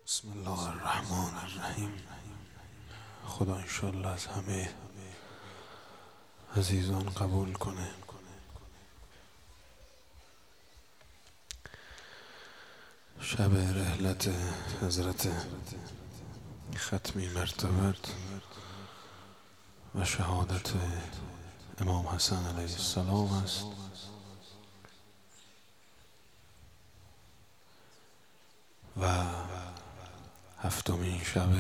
بسم الله الرحمن الرحیم. خدا انشالله از همه عزیزان قبول کنه. شب رحلت حضرت ختمی مرتبت و شهادت امام حسن علیه السلام است و هفتمین شب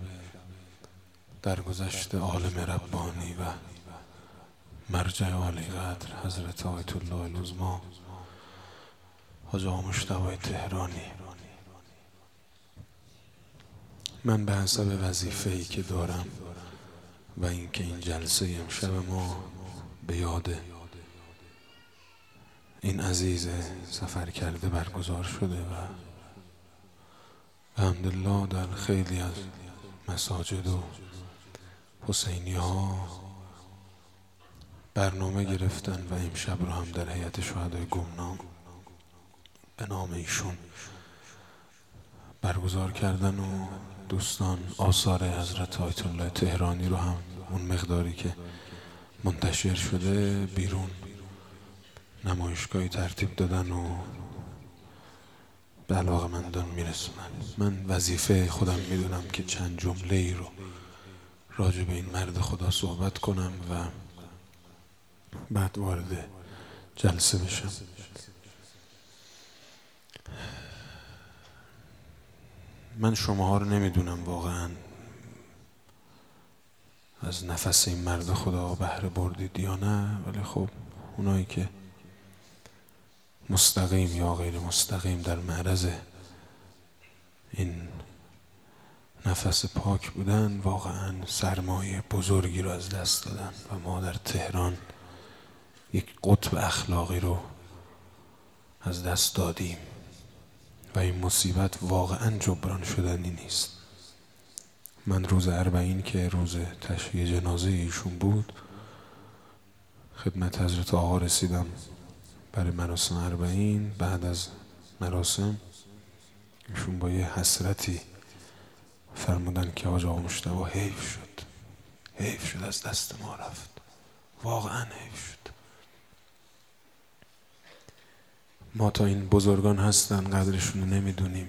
درگذشت عالم ربانی و مرجع عالی قدر حضرت آیت الله العظمی حاج آقا مجتبی تهرانی. من به حسب وظیفه‌ای که دارم و اینکه این جلسه امشب ما به یاد این عزیز سفر کرده برگزار شده و الحمدلله در خیلی از مساجد و حسینی ها برنامه گرفتن و امشب رو هم در هیئت شهدای گمنام به نام ایشون برگزار کردن و دوستان آثار حضرت آیت الله تهرانی رو هم اون مقداری که منتشر شده بیرون نمایشگاهی ترتیب دادن و به علاقه‌مندان میرسونن. من وظیفه خودم میدونم که چند جمله ای رو راجع به این مرد خدا صحبت کنم و بعد وارد جلسه بشم. من شماها رو نمیدونم واقعا از نفس این مرد خدا بهره بردید یا نه، ولی خب اونایی که مستقیم یا غیر مستقیم در معرض این نفس پاک بودن واقعا سرمایه بزرگی رو از دست دادن و ما در تهران یک قطب اخلاقی رو از دست دادیم و این مصیبت واقعا جبران شدنی نیست. من روز 40 که روز تشییع جنازه ایشون بود خدمت حضرت آقا رسیدم برای مراسم 40. بعد از مراسم ایشون با یه حسرتی فرمودن که حاج آقا مجتبی حیف شد از دست ما رفت، واقعا حیف شد. ما تا این بزرگان هستن قدرشون رو نمیدونیم،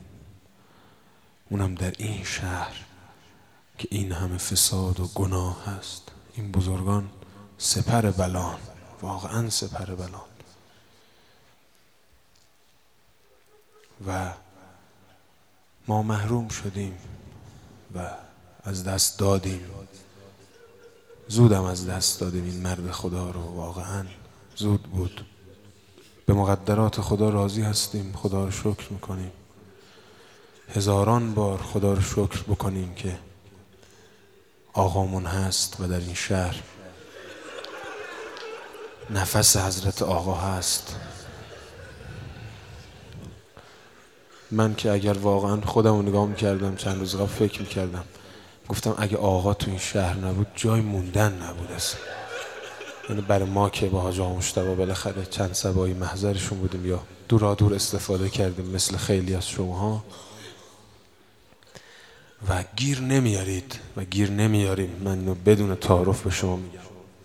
اونم در این شهر که این همه فساد و گناه هست. این بزرگان سپر بلان، واقعا سپر بلان و ما محروم شدیم و از دست دادیم. زودم از دست دادیم این مرد خدا رو، واقعا زود بود. به مقدرات خدا راضی هستیم، خدا رو شکر میکنیم. هزاران بار خدا رو شکر بکنیم که آقامون هست و در این شهر نفس حضرت آقا هست. من که اگر واقعا خودم رو نگاه میکردم چند روز قبل فکر میکردم، گفتم اگه آقا تو این شهر نبود جای موندن نبود اصلا. یعنی برای ما که با حاج آقا مجتبی بالاخره چند سبایی محضرشون بودیم یا دور استفاده کردیم مثل خیلی از شماها و گیر نمیارید و گیر نمیاریم. من بدون تعارف به شما میگم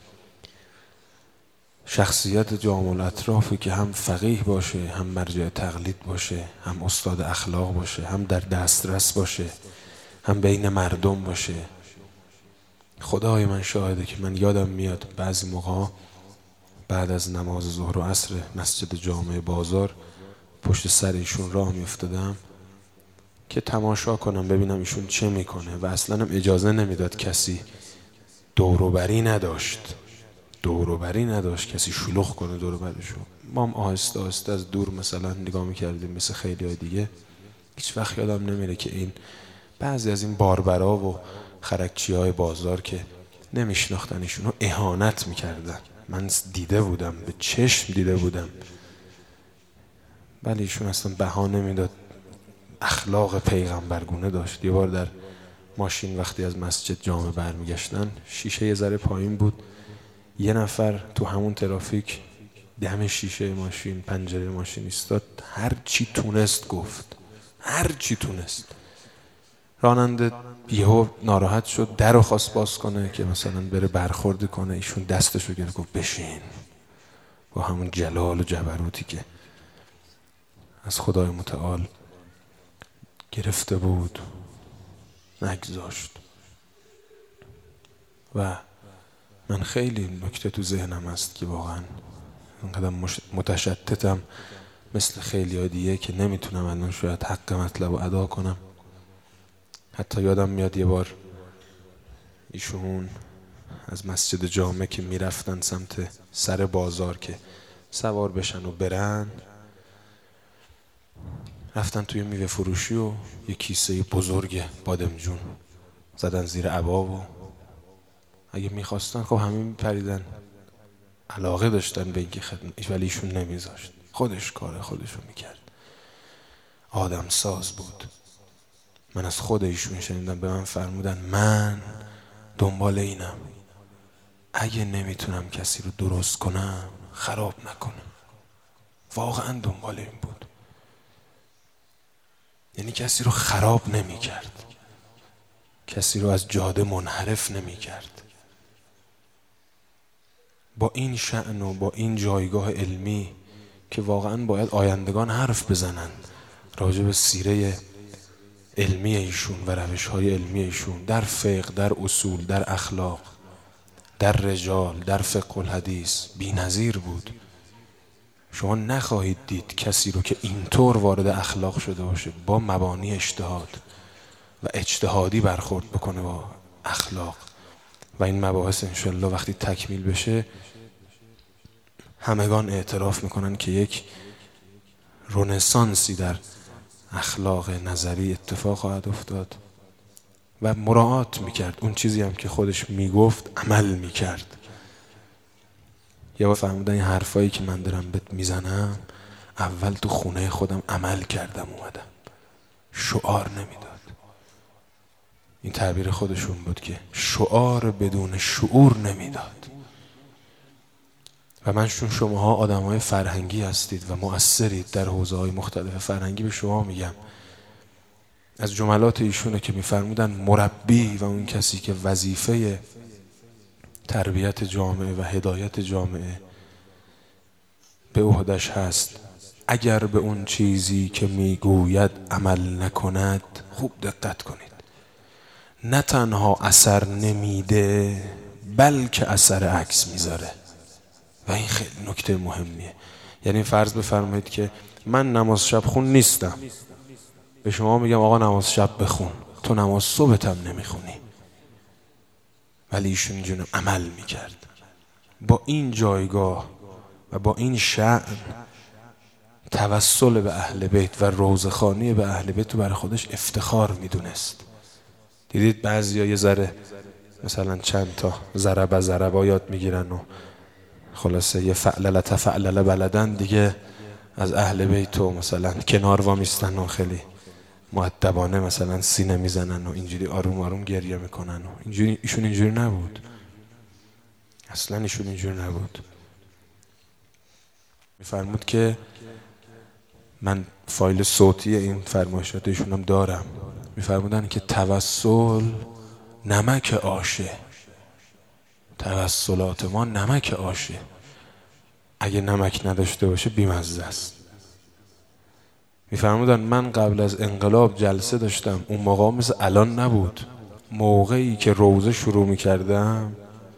شخصیت جامع الاطرافی که هم فقیه باشه، هم مرجع تقلید باشه، هم استاد اخلاق باشه، هم در دسترس باشه، هم بین مردم باشه. خدای من شاهده که من یادم میاد بعضی موقع بعد از نماز ظهر و عصر مسجد جامع بازار پشت سر ایشون راه میافتادم که تماشا کنم ببینم ایشون چه میکنه و اصلا هم اجازه نمیداد کسی دوروبری نداشت کسی شلوغ کنه دوروبرشو. ما هم آهسته آهسته از دور مثلا نگاه میکردیم مثل خیلی های دیگه. هیچ وقت یادم نمیره که این بعضی از این باربرا و خرکچی های بازار که نمیشناختن ایشونو اهانت میکردن. من دیده بودم، به چشم دیده بودم، ولی ایشون اصلا بها نمیداد. اخلاق پیغمبرگونه داشت. یه بار در ماشین وقتی از مسجد جامع برمیگشتن شیشه یه ذره پایین بود، یه نفر تو همون ترافیک دم شیشه ماشین پنجره ماشین ایستاد، هر چی تونست گفت، هر چی تونست. راننده یهو ناراحت شد، در رو خواست باز کنه که مثلا بره برخورد کنه، ایشون دستشو گرفت گفت بشین، با همون جلال و جبروتی که از خدای متعال گرفته بود نگذاشت. و من خیلی نکته تو ذهنم هست که واقعا اینقدر متشتتم مثل خیلی دیگه که نمیتونم الان شاید حق مطلب رو ادا کنم. حتی یادم میاد یه بار ایشون از مسجد جامع که میرفتن سمت سر بازار که سوار بشن و برن، رفتن توی میوه فروشی و یه کیسه بزرگ بادمجون زدن زیر عبا و اگه میخواستن خب همه میپریدن، علاقه داشتن به اینکه خدمت، ولی ایشون نمیذاشت، خودش کار خودشو میکرد. آدم ساز بود. من از خود ایشون شنیدم، به من فرمودن من دنبال اینم اگه نمیتونم کسی رو درست کنم خراب نکنم. واقعا دنبال این بود، یعنی کسی رو خراب نمی کرد، کسی رو از جاده منحرف نمی کرد. با این شأن و با این جایگاه علمی که واقعا باید آیندگان حرف بزنن راجع به سیره علمی ایشون و روش‌های علمی ایشون در فقه، در اصول، در اخلاق، در رجال، در فقه الحدیث بی‌نظیر بود. شما نخواهید دید کسی رو که اینطور وارد اخلاق شده باشه، با مبانی اجتهاد و اجتهادی برخورد بکنه با اخلاق. و این مباحث انشالله وقتی تکمیل بشه همگان اعتراف میکنن که یک رنسانسی در اخلاق نظری اتفاق خواهد افتاد و مراعات میکرد اون چیزی هم که خودش میگفت عمل میکرد. یا فهمیدن این حرفایی که من دارم بهت میزنم اول تو خونه خودم عمل کردم اومدم، شعار نمیداد. این تعبیر خودشون بود که شعار بدون شعور نمیداد. و من چون شماها آدمای فرهنگی هستید و مؤثرید در حوزه‌های مختلف فرهنگی، به شما میگم از جملات ایشونه که میفرمودن مربی و اون کسی که وظیفه تربیت جامعه و هدایت جامعه به عهدش هست اگر به اون چیزی که میگوید عمل نکند، خوب دقت کنید، نه تنها اثر نمیده بلکه اثر عکس میذاره. و این خیلی نکته مهمیه. یعنی فرض بفرمایید که من نماز شب خون نیستم، به شما میگم آقا نماز شب بخون، تو نماز صبحت هم نمیخونی، ولی ایشون اینجوری عمل میکرد. با این جایگاه و با این شأن توسل به اهل بیت و روضه‌خوانی به اهل بیت تو برای خودش افتخار میدونست. دیدید بعضیا یه ذره مثلا چند تا ضربا یاد میگیرن و خلاصه یه فعلل تفعلل بلدن دیگه از اهل بیت و مثلا کنار وامیستن و خیلی مؤدبانه مثلا سینه میزنن و اینجوری آروم آروم گریه میکنن و اینجوری. ایشون اینجوری نبود، اصلا ایشون اینجوری نبود. میفرمود که من فایل صوتی این فرمایشات ایشون هم دارم، میفرمودن که توسل نمک آشه، توسلات ما نمک آشه، اگه نمک نداشته باشه بیمزه است. میفرمودن من قبل از انقلاب جلسه داشتم، اون موقع مثل الان نبود، موقعی که روزه شروع میکردم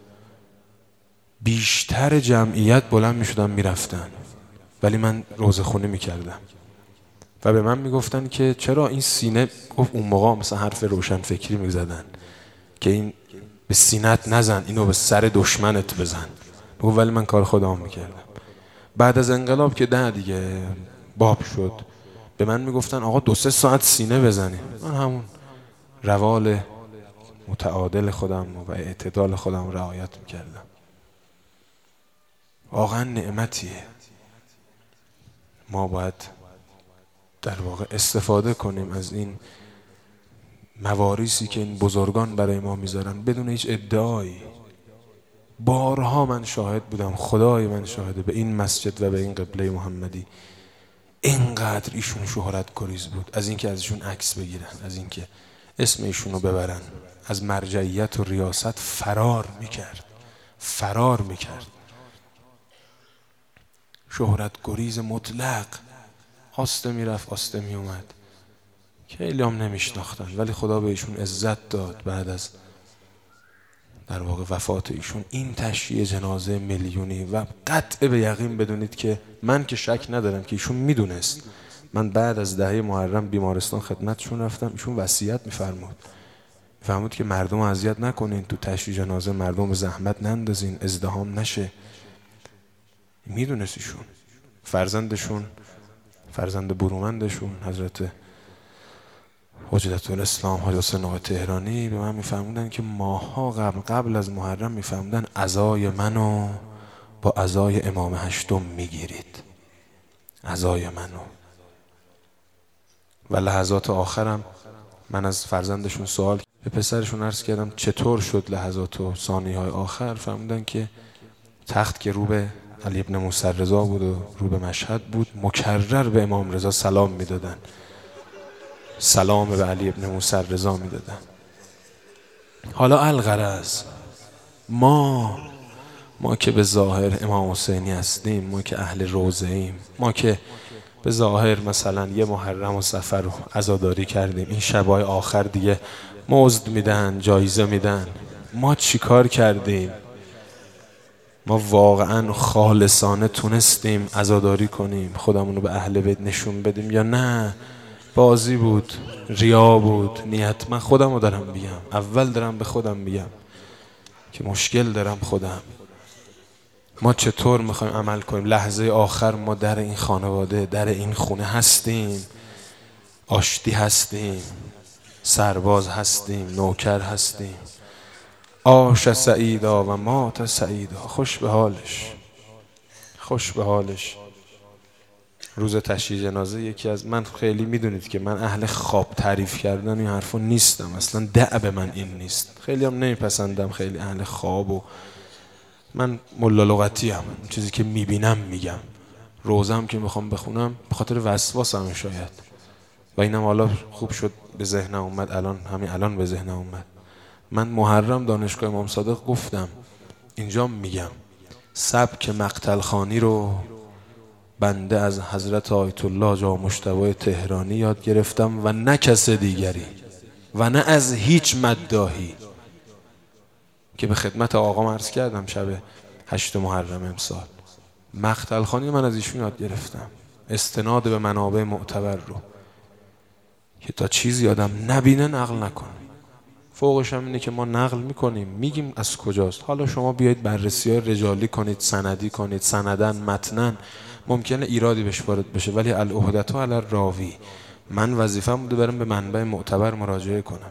بیشتر جمعیت بلند میشدن میرفتن، ولی من روزه خونه میکردم و به من میگفتن که چرا این سینه، گفت اون موقع مثلا حرف روشن فکری میزدن که این به سینت نزن، اینو به سر دشمنت بزن، بگو ولی من کار خودم میکردم. بعد از انقلاب که نه دیگه باب شد، به من میگفتن آقا 2-3 ساعت سینه بزنی، من همون روال متعادل خودم و اعتدال خودم رعایت میکردم. واقعا نعمتیه، ما باید در واقع استفاده کنیم از این مواریثی که این بزرگان برای ما میذارن بدون هیچ ادعایی. بارها من شاهد بودم، خدای من شاهده، به این مسجد و به این قبله محمدی اینقدر ایشون شهرت گریز بود از اینکه ازشون عکس بگیرن، از اینکه اسم ایشونو ببرن، از مرجعیت و ریاست فرار میکرد. شهرت گریز مطلق، آسته میرفت آسته میومد. خیلی هم نمیشناختن، ولی خدا به ایشون عزت داد. بعد از در واقع وفات ایشون این تشییع جنازه میلیونی و قطع به یقین بدونید که من که شک ندارم که ایشون میدونست. من بعد از 10 محرم بیمارستان خدمتشون رفتم، ایشون وصیت میفرمود که مردم اذیت نکنین، تو تشییع جنازه مردم به زحمت نندازین، ازدحام نشه. میدونست ایشون. فرزند برومندشون حضرت حجت الاسلام حاج حسین آقا تهرانی به من میفرمودن که ماها قبل از محرم میفرمودن عزای منو با عزای امام هشتم میگیرید، عزای منو. و لحظات آخرم من از فرزندشون سوال به پسرشون عرض کردم چطور شد لحظات و ثانیه‌های آخر؟ فرمودن که تخت که رو به علی ابن موسی رضا بود و رو به مشهد بود، مکرر به امام رضا سلام میدادن، سلام به علی ابن موسی رضا میدادن. حالا الغرض ما که به ظاهر امام حسینی هستیم، ما که اهل روضه ایم، ما که به ظاهر مثلا یه محرم و صفر رو عزاداری کردیم، این شبای آخر دیگه مزد میدن، جایزه میدن، ما چی کار کردیم؟ ما واقعا خالصانه تونستیم عزاداری کنیم، خودمون رو به اهل بیت نشون بدیم، یا نه بازی بود، ریا بود، نیت؟ من خودم رو دارم میگم، اول دارم به خودم میگم که مشکل دارم خودم. ما چطور میخوایم عمل کنیم؟ لحظه آخر ما در این خانواده، در این خونه هستیم، آشتی هستیم، سرباز هستیم، نوکر هستیم. عاش سعیدا و مات سعیدا. خوش به حالش. روز تشییع جنازه یکی از من، خیلی میدونید که من اهل خواب تعریف کردن این حرفا نیستم، اصلا دأب من این نیست، خیلی هم نمیپسندم، خیلی اهل خواب و من ملا لغتی ام، چیزی که میبینم میگم. روزم که میخوام بخونم به خاطر وسواسم شاید، و اینم حالا خوب شد به ذهنم اومد، همین الان به ذهنم اومد. من محرم دانشگاه امام صادق گفتم، اینجا میگم سبک مقتل خانی رو بنده از حضرت آیت الله جا مجتبی تهرانی یاد گرفتم و نه کس دیگری و نه از هیچ مداحی، که به خدمت آقام عرض کردم شب 8 محرم امسال. مقتل خانی من از ایشون یاد گرفتم، استناد به منابع معتبر رو، که تا چیزی آدم نبینه نقل نکنه. فوقش هم اینه که ما نقل میکنیم، میگیم از کجاست. حالا شما بیایید بررسی‌های رجالی کنید، سندی کنید، سندن متنن، ممکنه ایرادی بهش وارد بشه، ولی العهدة علی الراوی. من وظیفه‌م بوده برم به منبع معتبر مراجعه کنم.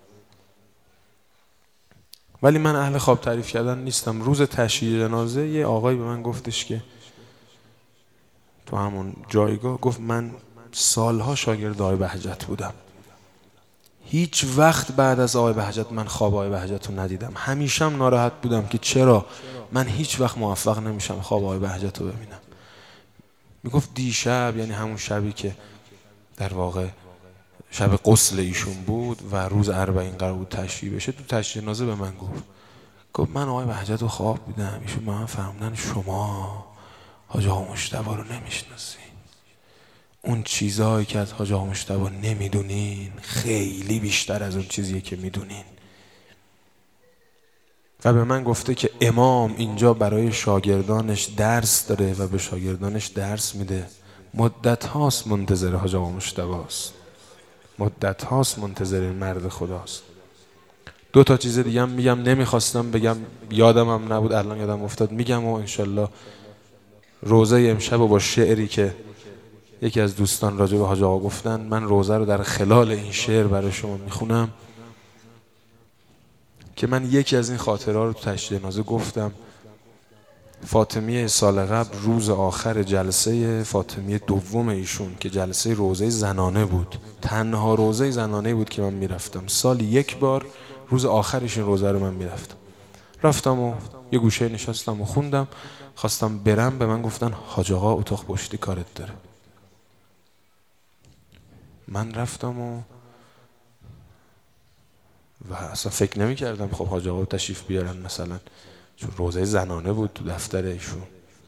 ولی من اهل خواب تعریف کردن نیستم. روز تشییع جنازه یه آقایی به من گفتش که تو همون جایگاه، گفت من سالها شاگرد آقای بهجت بودم، هیچ وقت بعد از آقای بهجت من خواب آقای بهجت رو ندیدم. همیشه هم ناراحت بودم که چرا من هیچ وقت موفق نمیشم خواب آقای بهجت رو ببینم. میگفت دیشب، یعنی همون شبی که در واقع شب غسل ایشون بود و روز 40 قرار بود تشییع بشه، تو تشییع جنازه به من گفت من آقای بهجت رو خواب دیدم، ایشون به من فرمودن شما حاج آقا مجتبی رو نمیشناسین، اون چیزهایی که از حاج آقا مجتبی نمیدونین خیلی بیشتر از اون چیزیه که میدونین. و به من گفته که امام اینجا برای شاگردانش درس داره و به شاگردانش درس میده. مدت هاست منتظر حاج آقا مجتبی است، مدت هاست منتظر این مرد خداست. 2 تا چیز دیگه هم میگم، نمیخواستم بگم، یادم هم نبود، الان یادم افتاد میگم، و انشالله روزه امشب و با شعری که یکی از دوستان راجع به حاج آقا گفتن، من روزه رو در خلال این شعر برای شما میخونم که من یکی از این خاطرها رو تو تشییع جنازه گفتم. فاطمیه سال قبل روز آخر جلسه فاطمیه دوم ایشون که جلسه روزه زنانه بود، تنها روزه زنانه بود که من میرفتم، سال 1 بار روز آخرش این روزه رو من میرفتم. رفتم و یه گوشه نشستم و خوندم، خواستم برم، به من گفتن حاج آقا اتاق پشتی کارت داره. من رفتم و و اصلا فکر نمی کردم خب حاج آقا تشریف بیارن مثلا، چون روزه زنانه بود تو دفتر ایشون.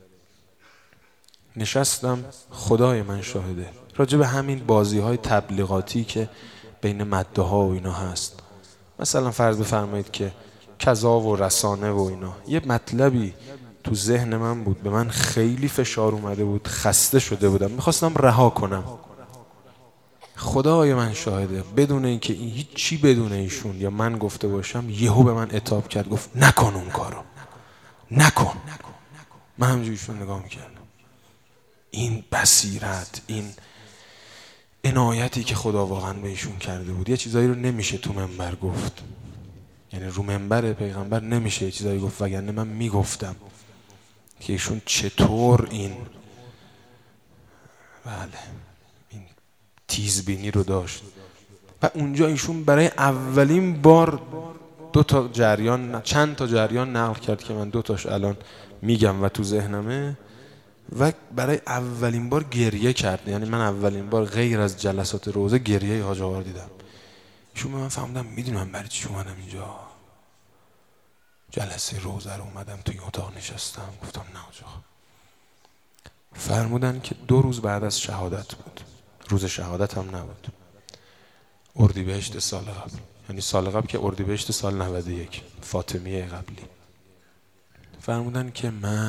نشستم، خدای من شاهده، راجع به همین بازی های تبلیغاتی که بین مده ها و اینا هست، مثلا فرض بفرمایید که کذا و رسانه و اینا، یه مطلبی تو ذهن من بود، به من خیلی فشار اومده بود، خسته شده بودم، میخواستم رها کنم. خدای من شاهده، بدون اینکه این هیچ چی بدون ایشون یا من گفته باشم، یهو به من عتاب کرد، گفت نکن اون کارو، نکن. من همینجوری ایشون نگاه میکردم. این بصیرت، این عنایتی که خدا واقعا به ایشون کرده بود، یه چیزایی رو نمیشه تو منبر گفت، یعنی رو منبر پیغمبر نمیشه یه چیزایی گفت، وگرنه من میگفتم که ایشون چطور این این تیزبینی رو داشت. و اونجا ایشون برای اولین بار چند تا جریان نقل کرد که من 2 تاش الان میگم و تو ذهنمه، و برای اولین بار گریه کرد. یعنی من اولین بار غیر از جلسات روزه گریه حاج آقا دیدم. ایشون به من فهمیدم میدونم من برای چی اومدم اینجا، جلسه روزه رو اومدم توی اتاق نشستم. گفتم نه حاج آقا. فرمودن که 2 روز بعد از شهادت بود، روز شهادت هم نبود، اردیبهشت سال قبل، یعنی سال قبل که اردیبهشت سال 91 فاطمیه قبلی. فرمودن که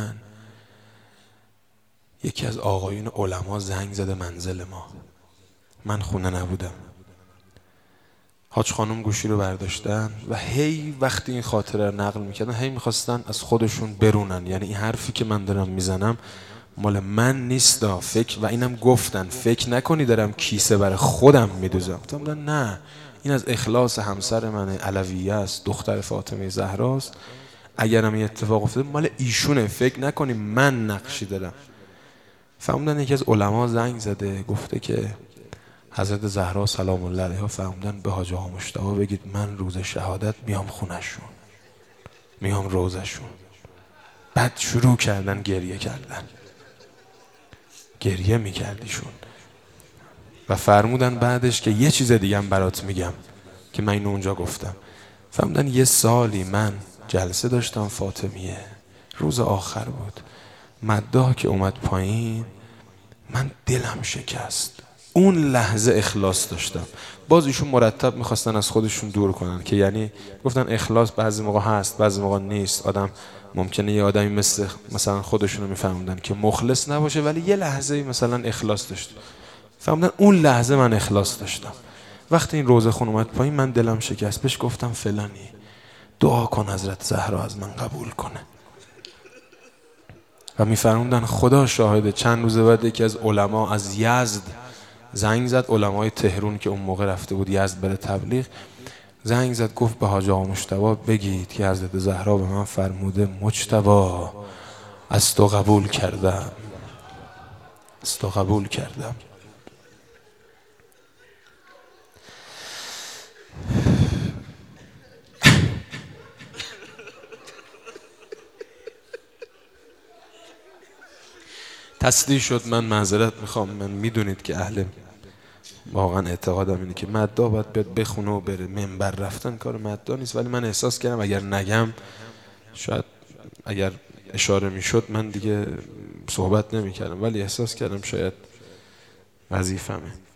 یکی از آقایون علما زنگ زده منزل ما، من خونه نبودم. حاج خانم گوشی رو برداشتن و هی وقتی این خاطره رو نقل میکردن، هی میخواستن از خودشون برونن، یعنی این حرفی که من دارم میزنم مال من نیست، و اینم گفتن فکر نکنی دارم کیسه برای خودم میدوزم. گفتم نه، این از اخلاص همسر منه، علویه است، دختر فاطمه زهراست، اگرم این اتفاق افتاده مال ایشونه، فکر نکنی من نقشی دارم. فهموندن یکی از علما زنگ زده، گفته که حضرت زهرا سلام الله علیها فرمودن به حاج آقا مجتبی بگید من روز شهادت میام خونه‌شون، میام روزشون. بعد شروع کردن گریه کردن، گریه میکردیشون و فرمودن بعدش که یه چیز دیگه هم برات میگم که من اینو اونجا گفتم. فرمودن یه سالی من جلسه داشتم فاطمیه، روز آخر بود، مداح که اومد پایین من دلم شکست. اون لحظه اخلاص داشتم. باز ایشون مرتب میخواستن از خودشون دور کنن که یعنی گفتن اخلاص بعضی موقع هست بعضی موقع نیست، آدم ممکنه یه آدمی مثلا خودشونو میفهموندن که مخلص نباشه ولی یه لحظه مثلا اخلاص داشت. فهمیدن اون لحظه من اخلاص داشتم. وقتی این روزه خون اومد پایین من دلم شکست، بهش گفتم فلانی دعا کن حضرت زهرا از من قبول کنه. و میفرموندن خدا شاهده چند روز بعد یکی از علما از یزد زنگ زد، علمای تهران که اون موقع رفته بود یزد بره تبلیغ، زنگ زد گفت به حاج آقا مجتبی بگید که حضرت زهرا به من فرموده مجتبی از تو قبول کردم، از تو قبول کردم. تصدیح شد. من معذرت میخوام، من میدونید که اهل واقعا اعتقادم اینه که مداح باید بیاد بخونه و بره، منبر رفتن کار مداح نیست، ولی من احساس کردم اگر نگم شاید اگر اشاره میشد من دیگه صحبت نمیکردم، ولی احساس کردم شاید وظیفمه.